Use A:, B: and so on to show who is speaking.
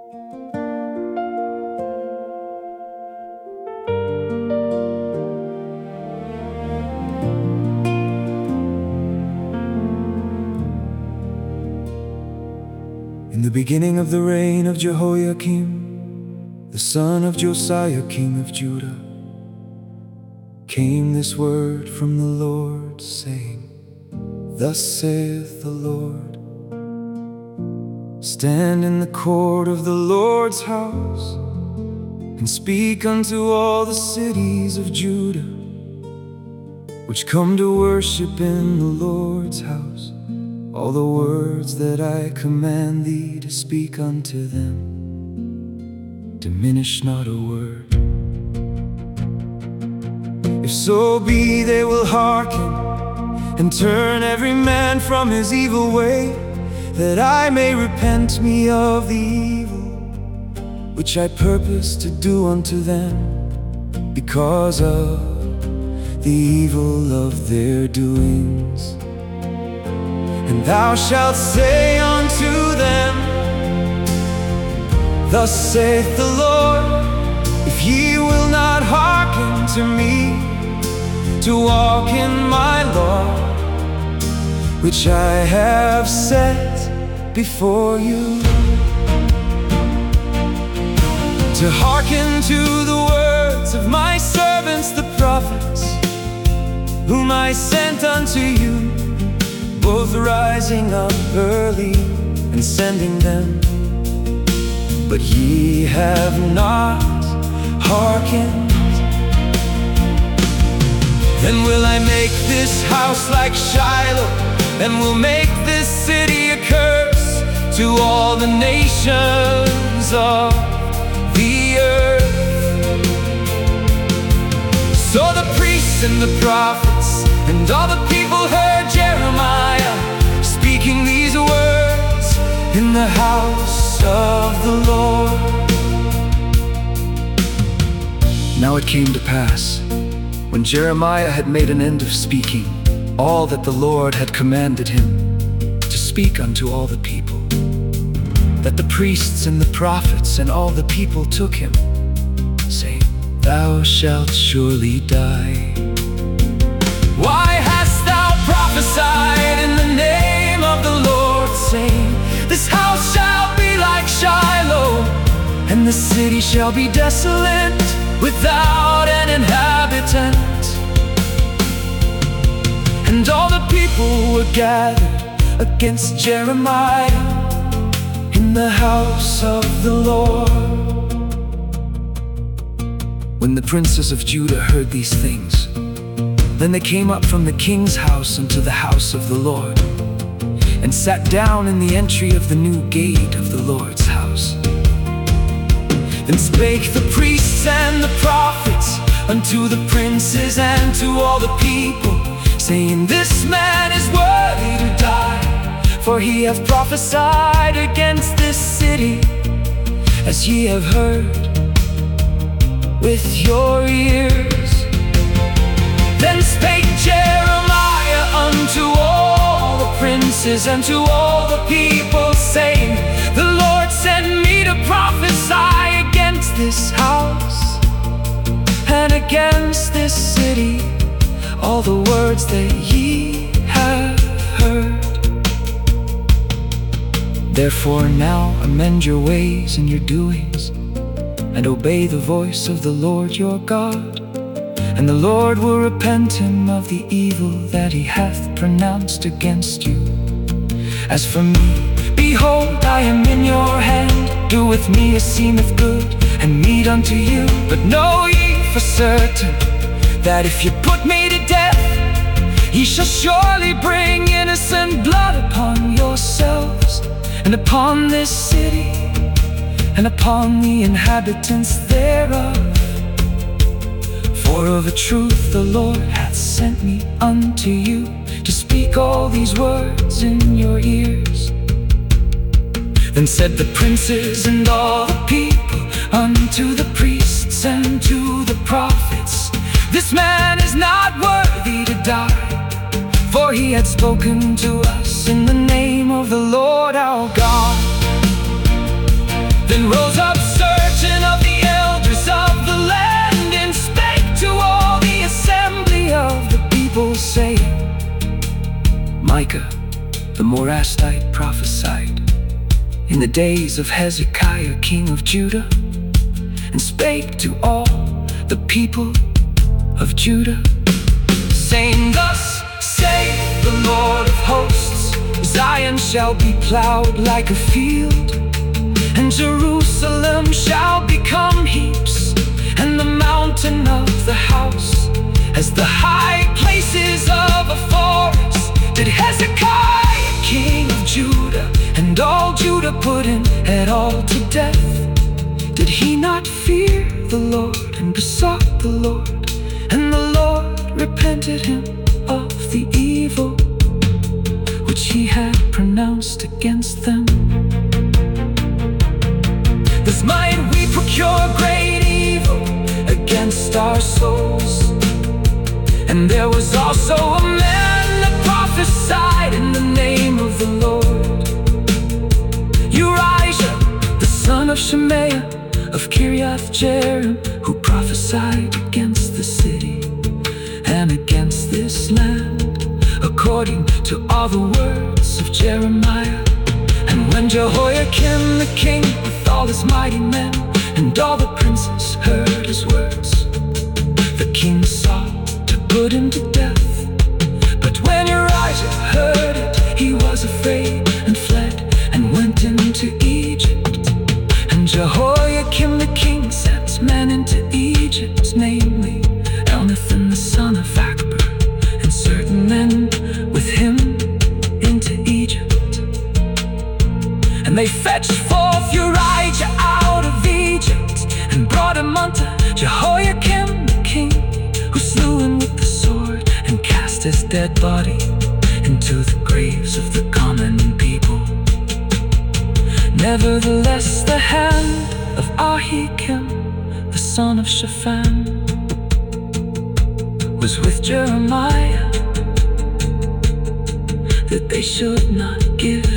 A: In the beginning of the reign of Jehoiakim, the son of Josiah, king of Judah, came this word from the Lord, saying, Thus saith the Lord, stand in the court of the Lord's house, and speak unto all the cities of Judah, which come to worship in the Lord's house, all the words that I command thee to speak unto them. Diminish not a word. If so be they will hearken, and turn every man from his evil way, that I may repent me of the evil which I purpose to do unto them, because of the evil of their doings. And thou shalt say unto them, Thus saith the Lord, if ye will not hearken to me, to walk in my law, which I have set before you, to hearken to the words of my servants the prophets, whom I sent unto you, both rising up early and sending them. But ye have not hearkened. Then will I make this house like Shiloh, and will make this city a curse to all the nations of the earth. So the priests and the prophets and all the people heard Jeremiah speaking these words in the house of the Lord.
B: Now it came to pass, when Jeremiah had made an end of speaking all that the Lord had commanded him to speak unto all the people, that the priests and the prophets and all the people took him, saying, Thou shalt surely die.
A: Why hast thou prophesied in the name of the Lord, saying, This house shall be like Shiloh, and the city shall be desolate, without an inhabitant? And all the people were gathered against Jeremiah in the house of the Lord.
B: When the princes of Judah heard these things, then they came up from the king's house unto the house of the Lord, and sat down in the entry of the new gate of the Lord's house. Then spake the priests and the prophets unto the princes and to all the people, saying, This man is worthy to die, for he hath prophesied against this city, as ye have heard with your ears. Then spake Jeremiah unto all the princes and to all the people, saying, The Lord sent me to prophesy against this house and against this city, all the words that ye have heard. Therefore now amend your ways and your doings, and obey the voice of the Lord your God, and the Lord will repent him of the evil that he hath pronounced against you. As for me, behold, I am in your hand. Do with me as seemeth good, and meet unto you. But know ye for certain, that if you put me to death, ye shall surely bring innocent blood upon yourselves, and upon this city, and upon the inhabitants thereof. For of a truth the Lord hath sent me unto you, to speak all these words in your ears. Then said the princes and all the people unto the priests and to the prophets, This man is not worthy to die, for he had spoken to us in the name of the Lord our God.
A: Then rose up certain of the elders of the land, and spake to all the assembly of the people, saying,
B: Micah the Morastite prophesied in the days of Hezekiah king of Judah, and spake to all the people of Judah,
A: saying, Thus saith the Lord of hosts, Zion shall be plowed like a field, and Jerusalem shall become heaps, and the mountain of the house as the high places of a forest. Did Hezekiah king of Judah and all Judah put him at all to death? Did he not fear the Lord and besought the Lord, and the Lord repented him of the evil which he had pronounced against them? Thus might we procure great evil against our souls. And there was also a man that prophesied in the name of the Lord, Urijah, the son of Shemaiah of Kiriath Jearim, who prophesied against the city and against this land, according to all the words of Jeremiah. And when Jehoiakim the king with all his mighty men and all the princes heard his words, the king sought to put him to death. But when Urijah heard it, he was afraid and fled and went into Egypt. And Jehoiakim the king sent men into Egypt, namely Elnathan the son of Akbor, and certain men with him into Egypt. And they fetched forth Urijah out of Egypt, and brought him unto Jehoiakim the king, who slew him with the sword, and cast his dead body into the graves of the common people. Nevertheless the hand of Ahikam the son of Shaphan was with Jeremiah, that they should not give